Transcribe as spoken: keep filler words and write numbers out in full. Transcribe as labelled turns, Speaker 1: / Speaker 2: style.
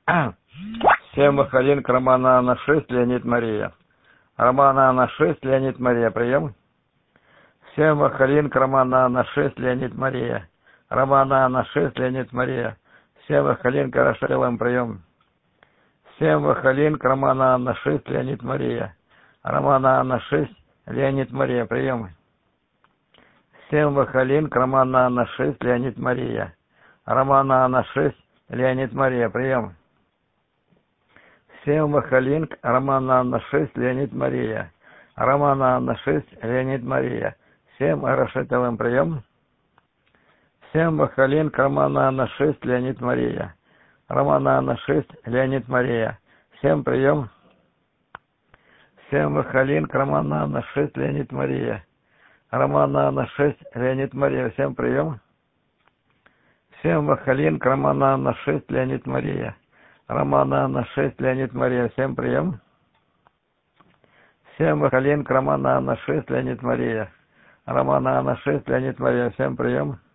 Speaker 1: Всем Махалин, Романа Анна шесть, Леонид Мария. Романа Анна шесть, Леонид Мария, прием. Всем Махалин, Романа Анна шесть, Леонид Мария. Романа Анна шесть, Леонид Мария. Всем Махалин, Карашелем, прием. Всем Махалин, Романа Анна шесть, Леонид Мария. Романа Анна шесть, Леонид Мария, прием. Всем Махалин, Романа Анна шесть, Леонид Мария. Романа Анна шесть, Леонид Мария, прием. Всем Махалин, Романа Анна шесть, Леонид Мария. Романа Анна шесть, Леонид Мария. Всем Арашетелем, прием. Всем Махалин, Романа Анна шесть, Леонид Мария. Романа Анна шесть, Леонид Мария. Всем прием. Всем Махалин, Романа Анна шесть, Леонид Мария. Романа Анна шесть, Леонид Мария. Всем прием. Всем Махалин, Романа Анна шесть, Леонид Мария. Романа Анна шесть, Леонид Мария. Всем прием. Всем Махалин, Романа Анна шесть, Леонид Мария. Романа Анна шесть, Леонид Мария. Всем прием.